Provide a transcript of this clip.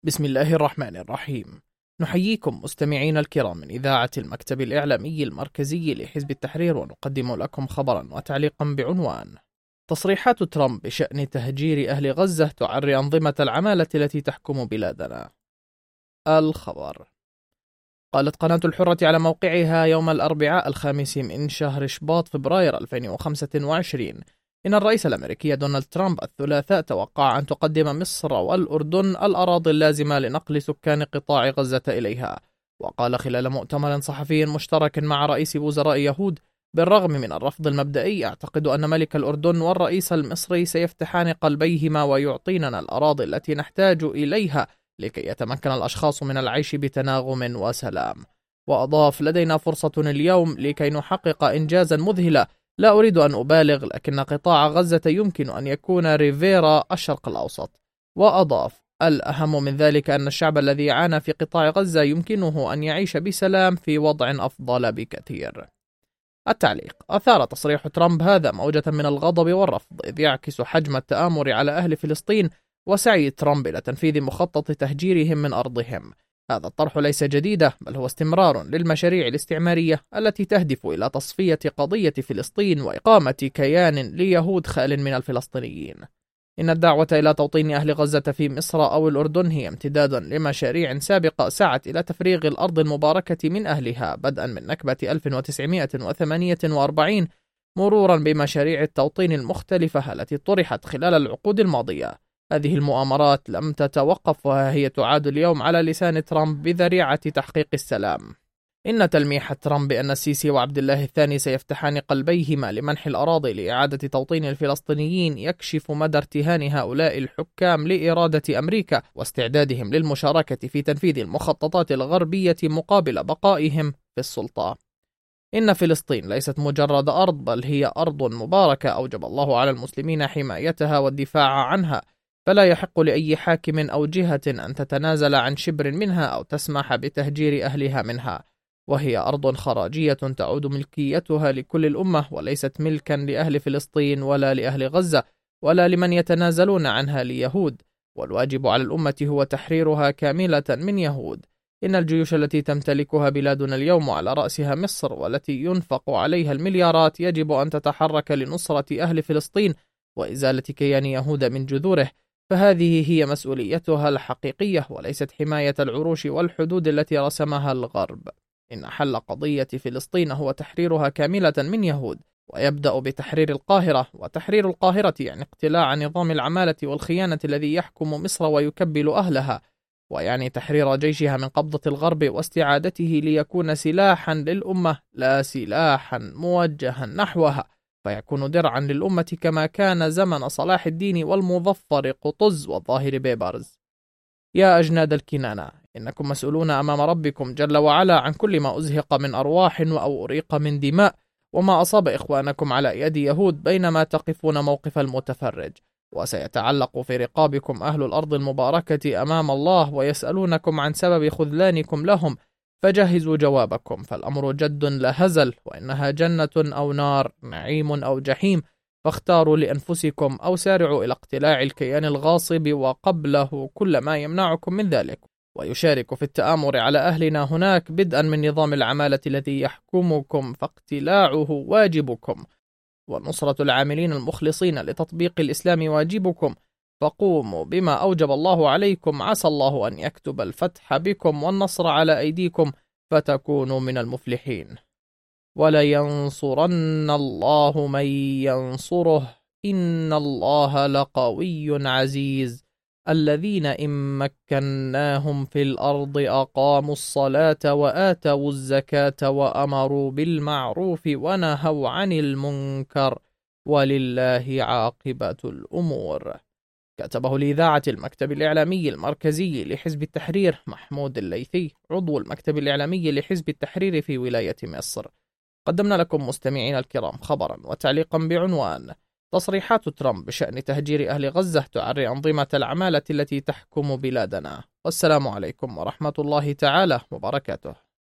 بسم الله الرحمن الرحيم. نحييكم مستمعين الكرام من إذاعة المكتب الإعلامي المركزي لحزب التحرير، ونقدم لكم خبرا وتعليقا بعنوان: تصريحات ترامب بشأن تهجير أهل غزة تعري أنظمة العمالة التي تحكم بلادنا. الخبر: قالت قناة الحرة على موقعها يوم الأربعاء 5 من شهر شباط فبراير 2025 إن الرئيس الأمريكي دونالد ترامب الثلاثاء توقع أن تقدم مصر والأردن الأراضي اللازمة لنقل سكان قطاع غزة إليها. وقال خلال مؤتمر صحفي مشترك مع رئيس وزراء يهود: بالرغم من الرفض المبدئي، أعتقد أن ملك الأردن والرئيس المصري سيفتحان قلبيهما ويعطيننا الأراضي التي نحتاج إليها لكي يتمكن الأشخاص من العيش بتناغم وسلام. وأضاف: لدينا فرصة اليوم لكي نحقق إنجازا مذهلا. لا أريد أن أبالغ، لكن قطاع غزة يمكن أن يكون ريفيرا الشرق الأوسط. وأضاف: الأهم من ذلك أن الشعب الذي يعاني في قطاع غزة يمكنه أن يعيش بسلام في وضع أفضل بكثير. التعليق: أثار تصريح ترامب هذا موجة من الغضب والرفض، إذ يعكس حجم التآمر على أهل فلسطين وسعي ترامب إلى تنفيذ مخطط تهجيرهم من أرضهم. هذا الطرح ليس جديدا، بل هو استمرار للمشاريع الاستعمارية التي تهدف إلى تصفية قضية فلسطين وإقامة كيان ليهود خال من الفلسطينيين. إن الدعوة إلى توطين أهل غزة في مصر أو الأردن هي امتداد لمشاريع سابقة سعت إلى تفريغ الأرض المباركة من أهلها، بدءا من نكبة 1948 مرورا بمشاريع التوطين المختلفة التي طرحت خلال العقود الماضية. هذه المؤامرات لم تتوقف، وهي تعاد اليوم على لسان ترامب بذريعة تحقيق السلام. إن تلميح ترامب بأن السيسي وعبد الله الثاني سيفتحان قلبيهما لمنح الأراضي لإعادة توطين الفلسطينيين يكشف مدى ارتهان هؤلاء الحكام لإرادة أمريكا واستعدادهم للمشاركة في تنفيذ المخططات الغربية مقابل بقائهم في السلطة. إن فلسطين ليست مجرد أرض، بل هي أرض مباركة أوجب الله على المسلمين حمايتها والدفاع عنها، فلا يحق لأي حاكم أو جهة أن تتنازل عن شبر منها أو تسمح بتهجير أهلها منها. وهي أرض خراجية تعود ملكيتها لكل الأمة، وليست ملكا لأهل فلسطين ولا لأهل غزة ولا لمن يتنازلون عنها ليهود، والواجب على الأمة هو تحريرها كاملة من يهود. إن الجيوش التي تمتلكها بلادنا اليوم على رأسها مصر، والتي ينفق عليها المليارات، يجب أن تتحرك لنصرة أهل فلسطين وإزالة كيان يهود من جذوره، فهذه هي مسؤوليتها الحقيقية، وليست حماية العروش والحدود التي رسمها الغرب. إن حل قضية فلسطين هو تحريرها كاملة من يهود، ويبدأ بتحرير القاهرة، وتحرير القاهرة يعني اقتلاع نظام العمالة والخيانة الذي يحكم مصر ويكبل أهلها، ويعني تحرير جيشها من قبضة الغرب واستعادته ليكون سلاحا للأمة لا سلاحا موجها نحوها، فيكون درعا للأمة كما كان زمن صلاح الدين والمظفر قطز والظاهر بيبرز. يا أجناد الكنانة، إنكم مسؤولون أمام ربكم جل وعلا عن كل ما أزهق من أرواح أو أريق من دماء، وما أصاب إخوانكم على يد يهود بينما تقفون موقف المتفرج. وسيتعلق في رقابكم أهل الأرض المباركة أمام الله، ويسألونكم عن سبب خذلانكم لهم، فجهزوا جوابكم، فالأمر جد لا هزل، وإنها جنة أو نار، نعيم أو جحيم، فاختاروا لأنفسكم أو سارعوا إلى اقتلاع الكيان الغاصب وقبله كل ما يمنعكم من ذلك، ويشارك في التآمر على أهلنا هناك، بدءا من نظام العمالة الذي يحكمكم، فاقتلاعه واجبكم، ونصرة العاملين المخلصين لتطبيق الإسلام واجبكم، فقوموا بما أوجب الله عليكم، عسى الله أن يكتب الفتح بكم والنصر على أيديكم فتكونوا من المفلحين. ولينصرن الله من ينصره، إن الله لقوي عزيز. الذين إن مكناهم في الأرض أقاموا الصلاة وآتوا الزكاة وأمروا بالمعروف ونهوا عن المنكر، ولله عاقبة الأمور. كتبه لإذاعة المكتب الإعلامي المركزي لحزب التحرير محمود الليثي، عضو المكتب الإعلامي لحزب التحرير في ولاية مصر. قدمنا لكم مستمعين الكرام خبرا وتعليقا بعنوان: تصريحات ترامب بشأن تهجير أهل غزة تعري أنظمة العمالة التي تحكم بلادنا. والسلام عليكم ورحمة الله تعالى وبركاته.